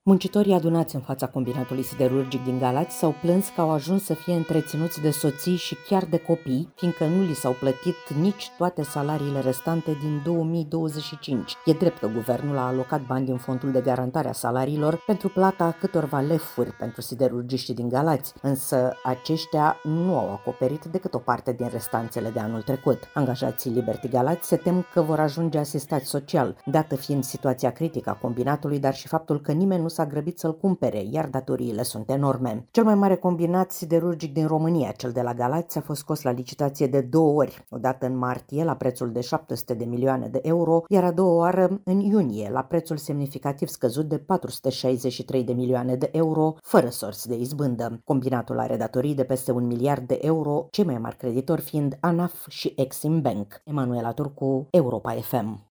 Muncitorii adunați în fața combinatului siderurgic din Galați s-au plâns că au ajuns să fie întreținuți de soții și chiar de copii, fiindcă nu li s-au plătit nici toate salariile restante din 2025. E drept că guvernul a alocat bani din fondul de garantare a salariilor pentru plata câtorva lefuri pentru siderurgiștii din Galați, însă aceștia nu au acoperit decât o parte din restanțele de anul trecut. Angajații Liberty Galați se tem că vor ajunge asistați social, dată fiind situația critică a combinatului, dar și faptul că nimeni nu s-a grăbit să-l cumpere, iar datoriile sunt enorme. Cel mai mare combinat siderurgic din România, cel de la Galați, a fost scos la licitație de 2 ori, odată în martie la prețul de 700 de milioane de euro, iar a doua oară în iunie la prețul semnificativ scăzut de 463 de milioane de euro, fără sorți de izbândă. Combinatul are datorii de peste 1 miliard de euro, cei mai mari creditori fiind ANAF și Exim Bank. Emanuela Turcu, Europa FM.